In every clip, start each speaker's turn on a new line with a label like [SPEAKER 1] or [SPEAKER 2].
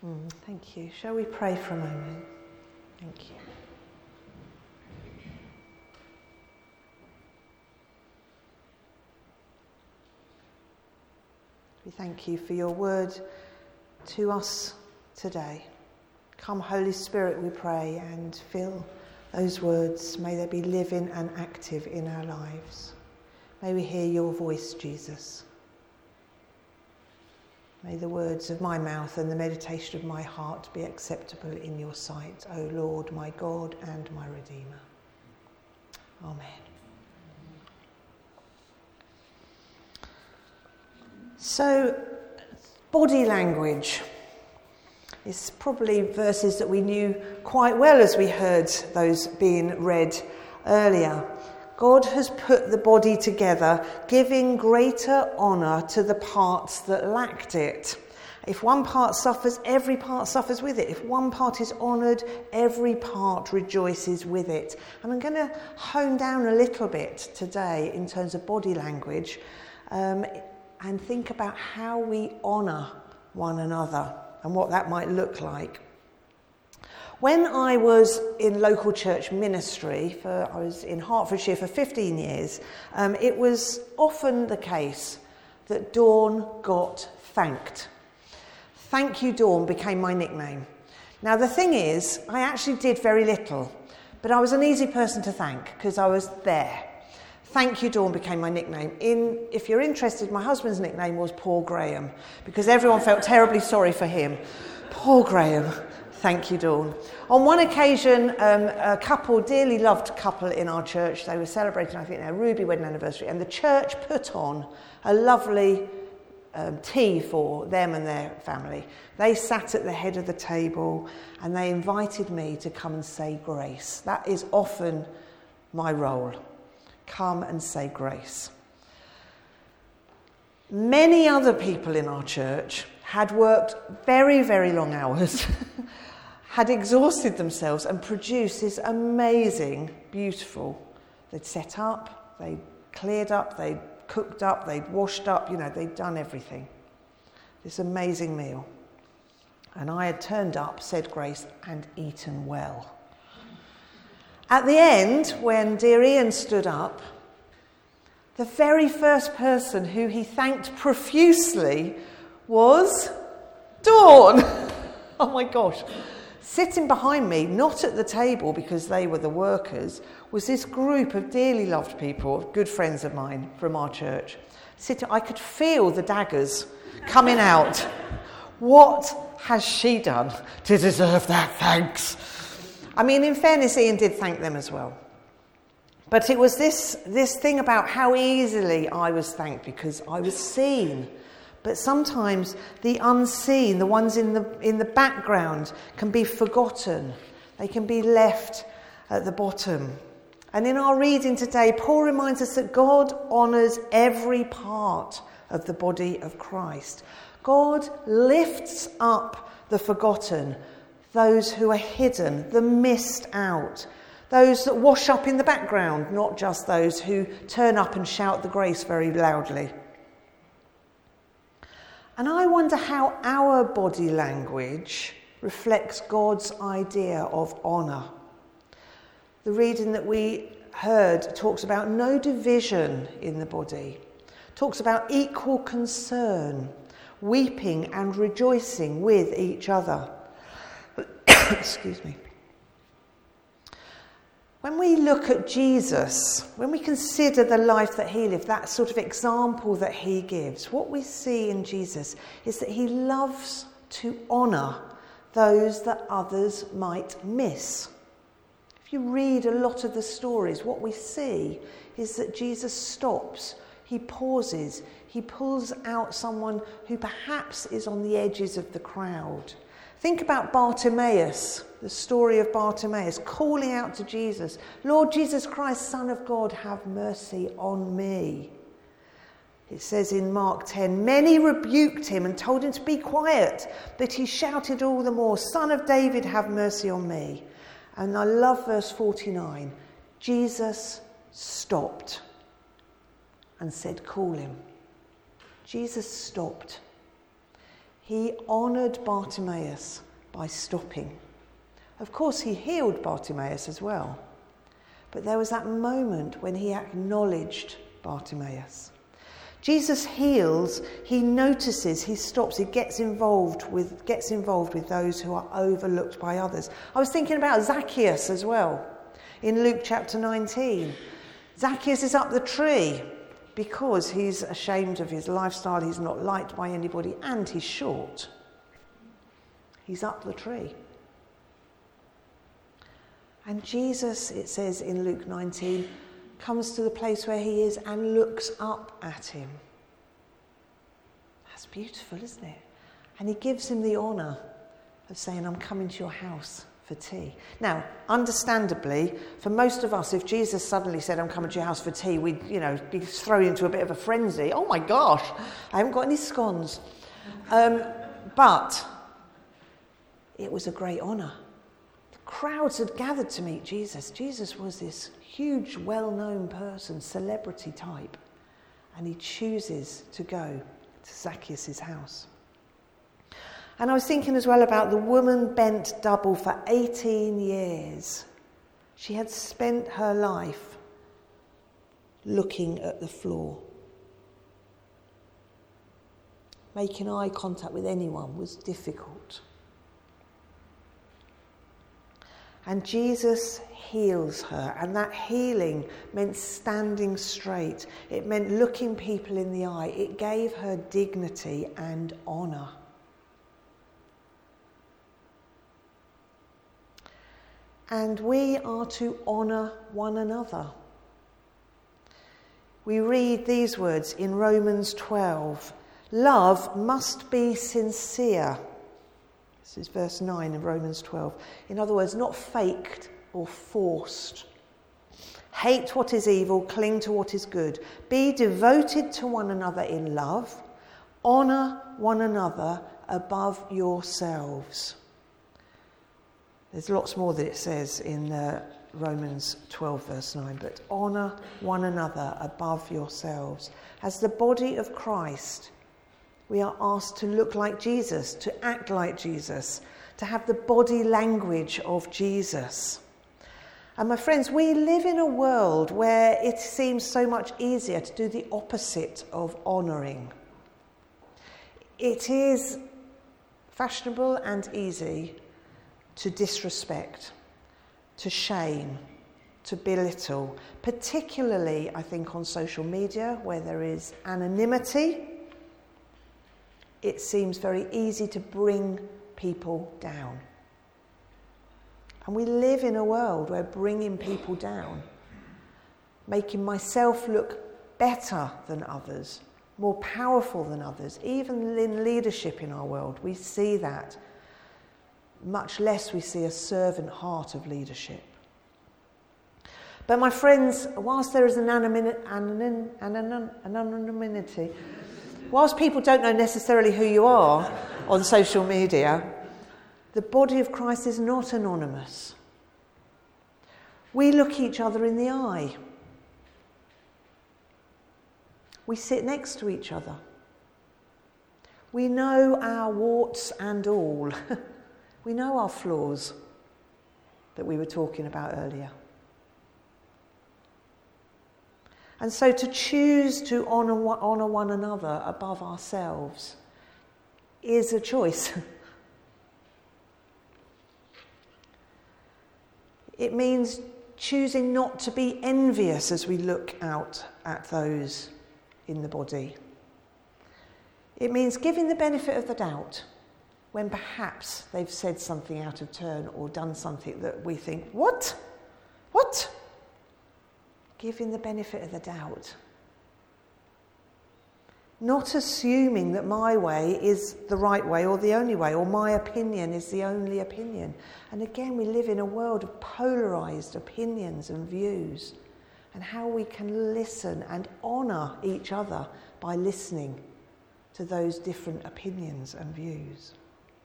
[SPEAKER 1] Thank you. Shall we pray for a moment? Thank you. We thank you for your word to us today. Come, Holy Spirit, we pray, and fill those words. May they be living and active in our lives. May we hear your voice, Jesus. May the words of my mouth and the meditation of my heart be acceptable in your sight, O Lord, my God and my Redeemer. Amen. So, body language is probably verses that we knew quite well as we heard those being read earlier. God has put the body together, giving greater honour to the parts that lacked it. If one part suffers, every part suffers with it. If one part is honoured, every part rejoices with it. And I'm going to hone down a little bit today in terms of body language and think about how we honour one another and what that might look like. When I was in local church ministry, I was in Hertfordshire for 15 years, it was often the case that Dawn got thanked. Thank you, Dawn, became my nickname. Now, the thing is, I actually did very little, but I was an easy person to thank because I was there. Thank you, Dawn became my nickname. If you're interested, my husband's nickname was Paul Graham because everyone felt terribly sorry for him. Paul Graham. Thank you, Dawn. On one occasion, a dearly loved couple in our church, they were celebrating, I think, their ruby wedding anniversary, and the church put on a lovely tea for them and their family. They sat at the head of the table and they invited me to come and say grace. That is often my role. Come and say grace. Many other people in our church had worked very, very long hours, had exhausted themselves and produced this amazing, beautiful, they'd set up, they'd cleared up, they'd cooked up, they'd washed up, they'd done everything. This amazing meal. And I had turned up, said grace, and eaten well. At the end, when dear Ian stood up, the very first person who he thanked profusely was Dawn. Oh my gosh. Sitting behind me, not at the table because they were the workers, was this group of dearly loved people, good friends of mine from our church. I could feel the daggers coming out. What has she done to deserve that thanks? I mean, in fairness, Ian did thank them as well. But it was this thing about how easily I was thanked because I was seen. But sometimes the unseen, the ones in the background, can be forgotten. They can be left at the bottom. And in our reading today, Paul reminds us that God honours every part of the body of Christ. God lifts up the forgotten, those who are hidden, the missed out, those that wash up in the background, not just those who turn up and shout the grace very loudly. And I wonder how our body language reflects God's idea of honour. The reading that we heard talks about no division in the body, talks about equal concern, weeping and rejoicing with each other. Excuse me. When we look at Jesus, when we consider the life that he lived, that sort of example that he gives, what we see in Jesus is that he loves to honour those that others might miss. If you read a lot of the stories, what we see is that Jesus stops, he pauses, he pulls out someone who perhaps is on the edges of the crowd. Think about Bartimaeus, the story of Bartimaeus, calling out to Jesus, Lord Jesus Christ, Son of God, have mercy on me. It says in Mark 10, many rebuked him and told him to be quiet, but he shouted all the more, Son of David, have mercy on me. And I love verse 49, Jesus stopped and said, call him. Jesus stopped. he honoured Bartimaeus by stopping. Of course, he healed Bartimaeus as well. But there was that moment when he acknowledged Bartimaeus. Jesus heals, he notices, he stops, he gets involved with those who are overlooked by others. I was thinking about Zacchaeus as well in Luke chapter 19. Zacchaeus is up the tree because he's ashamed of his lifestyle, he's not liked by anybody, and he's short. He's up the tree. And Jesus, it says in Luke 19, comes to the place where he is and looks up at him. That's beautiful, isn't it? And he gives him the honour of saying, I'm coming to your house for tea. Now, understandably, for most of us, if Jesus suddenly said, I'm coming to your house for tea, we'd, be thrown into a bit of a frenzy. Oh my gosh, I haven't got any scones. But it was a great honour. Crowds had gathered to meet Jesus. Jesus was this huge, well-known person, celebrity type, and he chooses to go to Zacchaeus' house. And I was thinking as well about the woman bent double for 18 years. She had spent her life looking at the floor. Making eye contact with anyone was difficult. And Jesus heals her, and that healing meant standing straight. It meant looking people in the eye. It gave her dignity and honour. And we are to honour one another. We read these words in Romans 12. Love must be sincere. This is verse 9 of Romans 12. In other words, not faked or forced. Hate what is evil, cling to what is good. Be devoted to one another in love. Honour one another above yourselves. There's lots more that it says in Romans 12 verse 9. But honour one another above yourselves. As the body of Christ, we are asked to look like Jesus, to act like Jesus, to have the body language of Jesus. And my friends, we live in a world where it seems so much easier to do the opposite of honouring. It is fashionable and easy to disrespect, to shame, to belittle, particularly, I think, on social media where there is anonymity. It seems very easy to bring people down. And we live in a world where bringing people down, making myself look better than others, more powerful than others, even in leadership in our world, we see that. Much less we see a servant heart of leadership. But my friends, whilst there is an anonymity, whilst people don't know necessarily who you are on social media, the body of Christ is not anonymous. We look each other in the eye. We sit next to each other. We know our warts and all. We know our flaws that we were talking about earlier. And so to choose to honour one another above ourselves is a choice. It means choosing not to be envious as we look out at those in the body. It means giving the benefit of the doubt when perhaps they've said something out of turn or done something that we think, what? What? Giving the benefit of the doubt. Not assuming that my way is the right way or the only way, or my opinion is the only opinion. And again, we live in a world of polarised opinions and views, and how we can listen and honour each other by listening to those different opinions and views.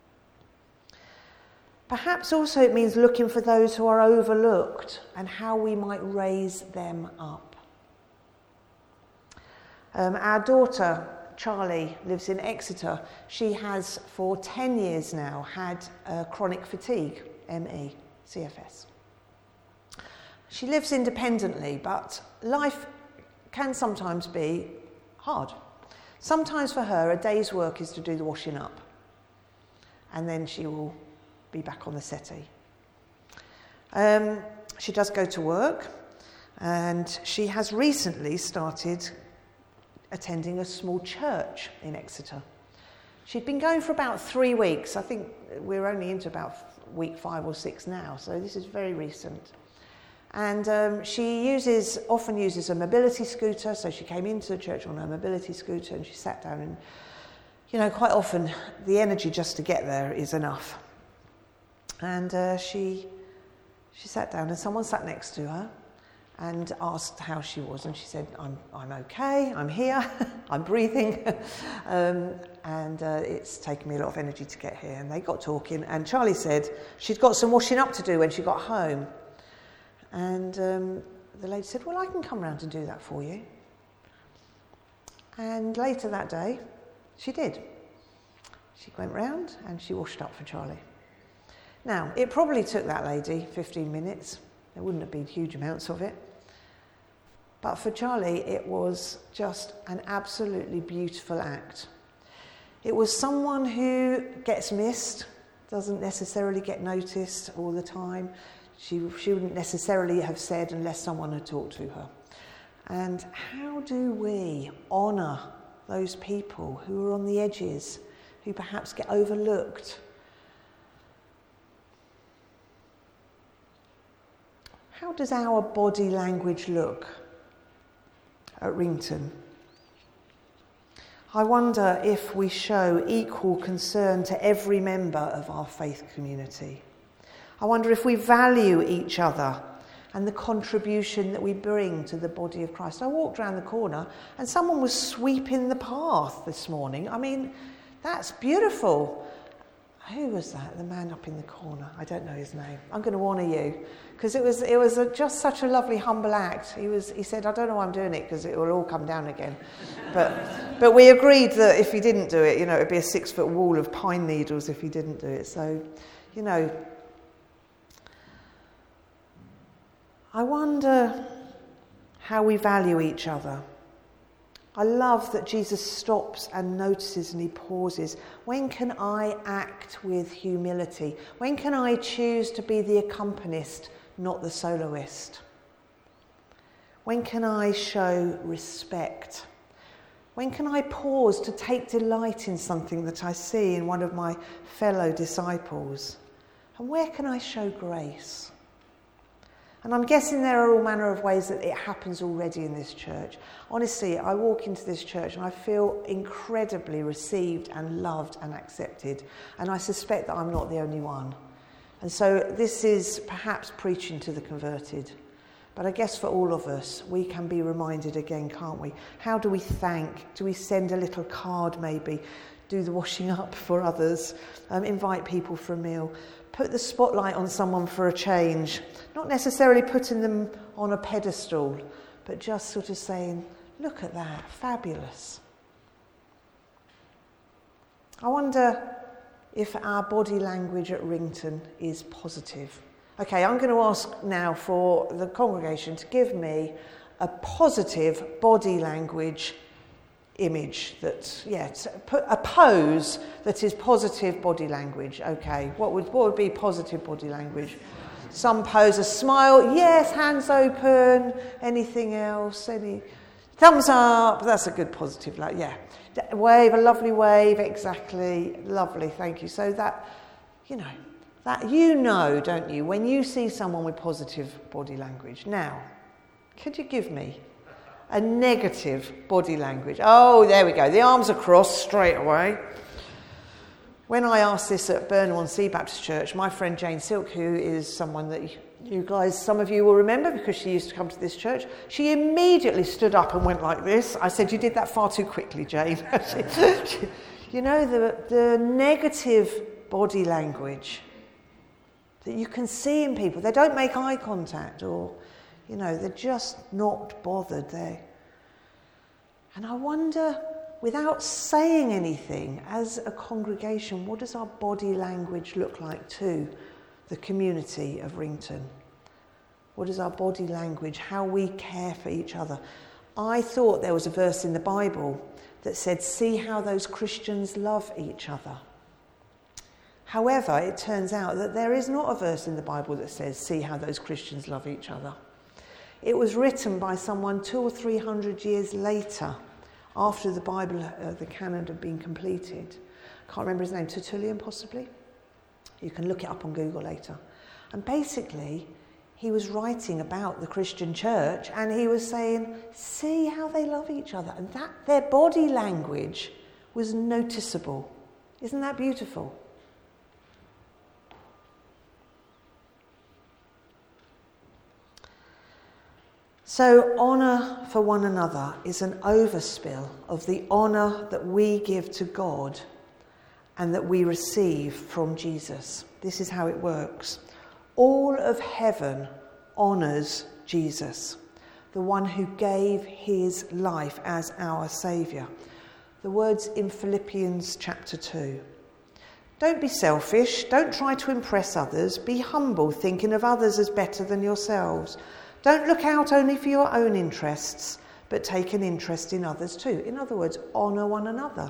[SPEAKER 1] Perhaps also it means looking for those who are overlooked and how we might raise them up. Our daughter Charlie lives in Exeter. She has for 10 years now had chronic fatigue, ME, CFS. She lives independently, but life can sometimes be hard. Sometimes for her, a day's work is to do the washing up, and then she will be back on the settee. She does go to work, and she has recently started attending a small church in Exeter. She'd been going for about 3 weeks. I think we're only into about week 5 or 6 now, so this is very recent. And she often uses a mobility scooter, so she came into the church on her mobility scooter and she sat down, and quite often the energy just to get there is enough. And she sat down, and someone sat next to her and asked how she was, and she said, I'm okay, I'm here, I'm breathing, and it's taken me a lot of energy to get here. And they got talking, and Charlie said she'd got some washing up to do when she got home. And the lady said, well, I can come round and do that for you. And later that day, she did. She went round and she washed up for Charlie. Now, it probably took that lady 15 minutes. There wouldn't have been huge amounts of it. But for Charlie, it was just an absolutely beautiful act. It was someone who gets missed, doesn't necessarily get noticed all the time. She wouldn't necessarily have said unless someone had talked to her. And how do we honour those people who are on the edges, who perhaps get overlooked? How does our body language look at Rington? I wonder if we show equal concern to every member of our faith community. I wonder if we value each other and the contribution that we bring to the body of Christ. I walked around the corner and someone was sweeping the path this morning. I mean, that's beautiful. Who was that? The man up in the corner. I don't know his name. I'm going to honour you, because it was just such a lovely, humble act. He said, I don't know why I'm doing it, because it will all come down again. But we agreed that if he didn't do it, it'd be a 6-foot wall of pine needles if he didn't do it. So, I wonder how we value each other. I love that Jesus stops and notices and he pauses. When can I act with humility? When can I choose to be the accompanist, not the soloist? When can I show respect? When can I pause to take delight in something that I see in one of my fellow disciples? And where can I show grace? And I'm guessing there are all manner of ways that it happens already in this church. Honestly, I walk into this church and I feel incredibly received and loved and accepted. And I suspect that I'm not the only one. And so this is perhaps preaching to the converted. But I guess for all of us, we can be reminded again, can't we? How do we thank? Do we send a little card maybe? Do the washing up for others? Invite people for a meal? Put the spotlight on someone for a change, not necessarily putting them on a pedestal, but just sort of saying, look at that, fabulous. I wonder if our body language at Rington is positive. Okay, I'm going to ask now for the congregation to give me a positive body language image put a pose that is positive body language. Okay, what would be positive body language? Some pose, a smile, yes, hands open, anything else, any thumbs up, that's a good positive, wave, a lovely wave, exactly, lovely, thank you. So that, don't you, when you see someone with positive body language. Now, could you give me a negative body language? Oh, there we go. The arms are crossed straight away. When I asked this at Burnham-on-Sea Baptist Church, my friend Jane Silk, who is someone that you guys, some of you will remember because she used to come to this church, she immediately stood up and went like this. I said, you did that far too quickly, Jane. The negative body language that you can see in people. They don't make eye contact or... they're just not bothered there. And I wonder without saying anything, as a congregation, what does our body language look like to the community of Rington? What is our body language, how we care for each other? I thought there was a verse in the Bible that said, see how those Christians love each other. However, it turns out that there is not a verse in the Bible that says, see how those Christians love each other. It was written by someone 200 or 300 years later, after the Bible, the canon had been completed. I can't remember his name, Tertullian possibly? You can look it up on Google later. And basically, he was writing about the Christian church, and he was saying, see how they love each other. And that their body language was noticeable. Isn't that beautiful? So honour for one another is an overspill of the honour that we give to God and that we receive from Jesus. This is how it works. All of heaven honours Jesus, the one who gave his life as our saviour. The words in Philippians chapter 2. Don't be selfish, don't try to impress others, be humble, thinking of others as better than yourselves. Don't look out only for your own interests, but take an interest in others too. In other words, honour one another.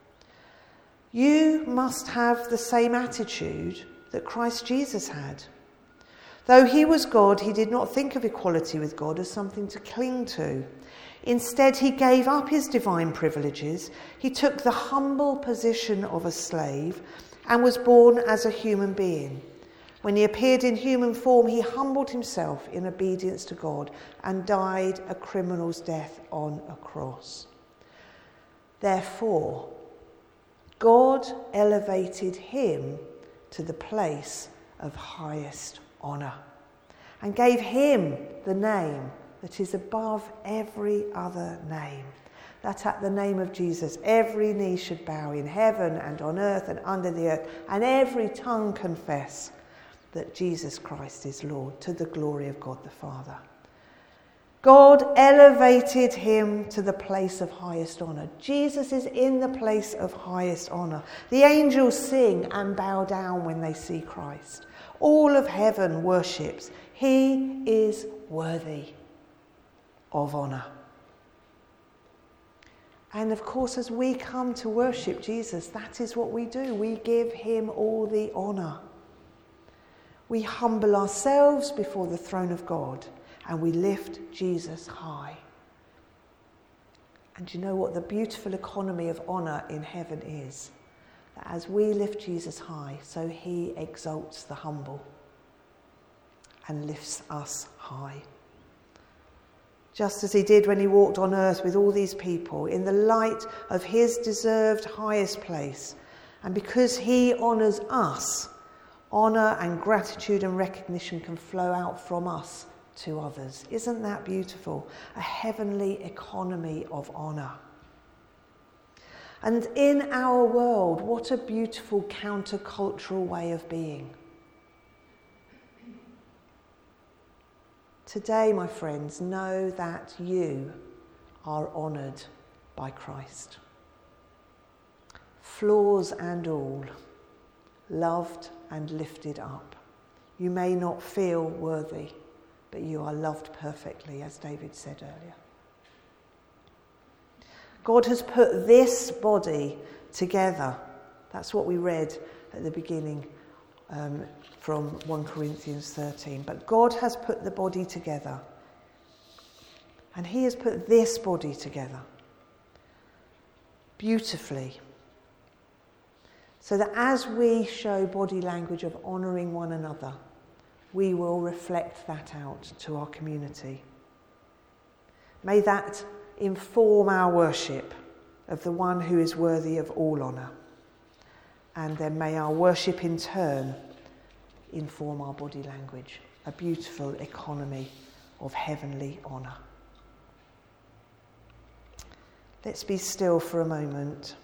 [SPEAKER 1] You must have the same attitude that Christ Jesus had. Though he was God, he did not think of equality with God as something to cling to. Instead, he gave up his divine privileges. He took the humble position of a slave and was born as a human being. When he appeared in human form, he humbled himself in obedience to God and died a criminal's death on a cross. Therefore, God elevated him to the place of highest honour and gave him the name that is above every other name, that at the name of Jesus every knee should bow in heaven and on earth and under the earth, and every tongue confess that Jesus Christ is Lord, to the glory of God the Father. God elevated him to the place of highest honour. Jesus is in the place of highest honour. The angels sing and bow down when they see Christ. All of heaven worships. He is worthy of honour. And of course, as we come to worship Jesus, that is what we do. We give him all the honour. We humble ourselves before the throne of God and we lift Jesus high. And you know what the beautiful economy of honour in heaven is? That as we lift Jesus high, so he exalts the humble and lifts us high. Just as he did when he walked on earth with all these people in the light of his deserved highest place. And because he honours us, honour and gratitude and recognition can flow out from us to others. Isn't that beautiful? A heavenly economy of honour. And in our world, what a beautiful countercultural way of being. Today, my friends, know that you are honoured by Christ. Flaws and all, loved and lifted up. You may not feel worthy, but you are loved perfectly, as David said earlier. God has put this body together. That's what we read at the beginning from 1 Corinthians 13. But God has put the body together. And he has put this body together beautifully. So that as we show body language of honouring one another, we will reflect that out to our community. May that inform our worship of the one who is worthy of all honour. And then may our worship in turn inform our body language, a beautiful economy of heavenly honour. Let's be still for a moment.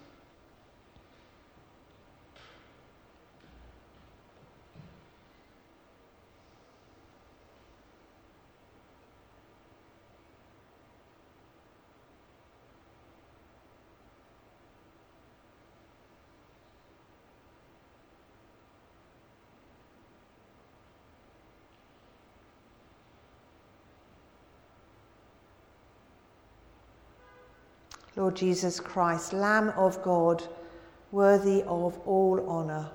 [SPEAKER 1] Lord Jesus Christ, Lamb of God, worthy of all honour.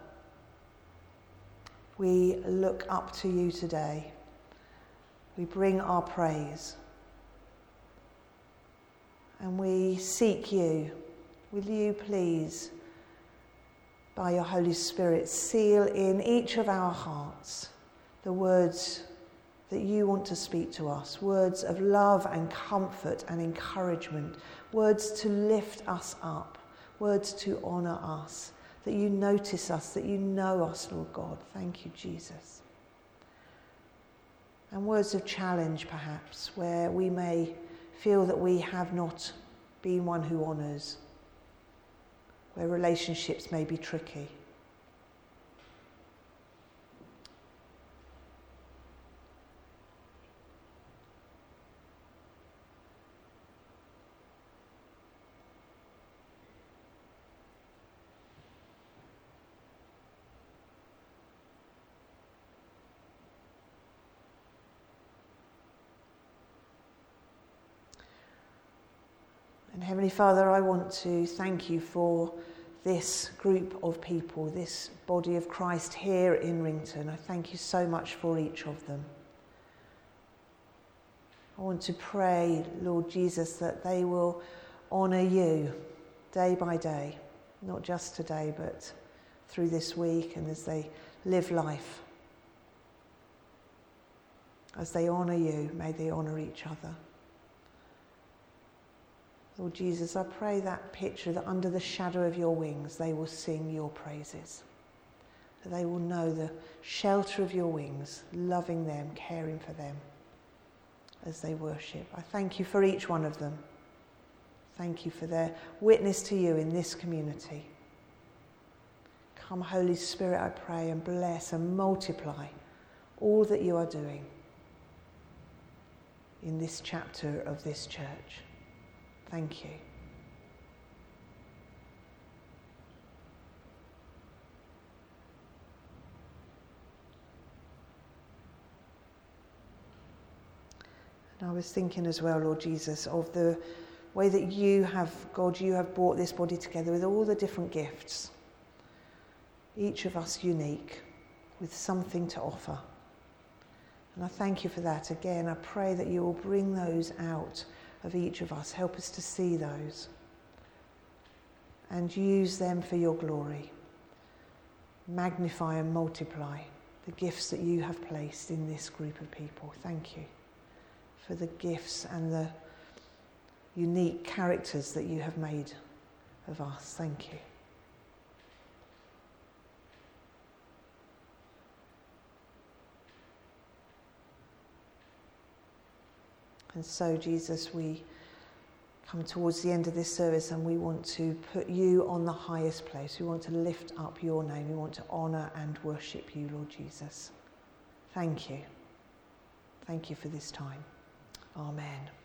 [SPEAKER 1] We look up to you today. We bring our praise. And we seek you. Will you please, by your Holy Spirit, seal in each of our hearts the words that you want to speak to us, words of love and comfort and encouragement, words to lift us up, words to honour us, that you notice us, that you know us, Lord God. Thank you, Jesus. And words of challenge, perhaps, where we may feel that we have not been one who honours, where relationships may be tricky. And Heavenly Father, I want to thank you for this group of people, this body of Christ here in Rington. I thank you so much for each of them. I want to pray, Lord Jesus, that they will honour you day by day, not just today, but through this week and as they live life. As they honour you, may they honour each other. Lord Jesus, I pray that picture that under the shadow of your wings they will sing your praises. That they will know the shelter of your wings, loving them, caring for them as they worship. I thank you for each one of them. Thank you for their witness to you in this community. Come, Holy Spirit, I pray, and bless and multiply all that you are doing in this chapter of this church. Thank you. And I was thinking as well, Lord Jesus, of the way that you have brought this body together with all the different gifts. Each of us unique, with something to offer. And I thank you for that. Again, I pray that you will bring those out of each of us. Help us to see those and use them for your glory. Magnify and multiply the gifts that you have placed in this group of people. Thank you for the gifts and the unique characters that you have made of us. Thank you. And so, Jesus, we come towards the end of this service and we want to put you on the highest place. We want to lift up your name. We want to honour and worship you, Lord Jesus. Thank you. Thank you for this time. Amen.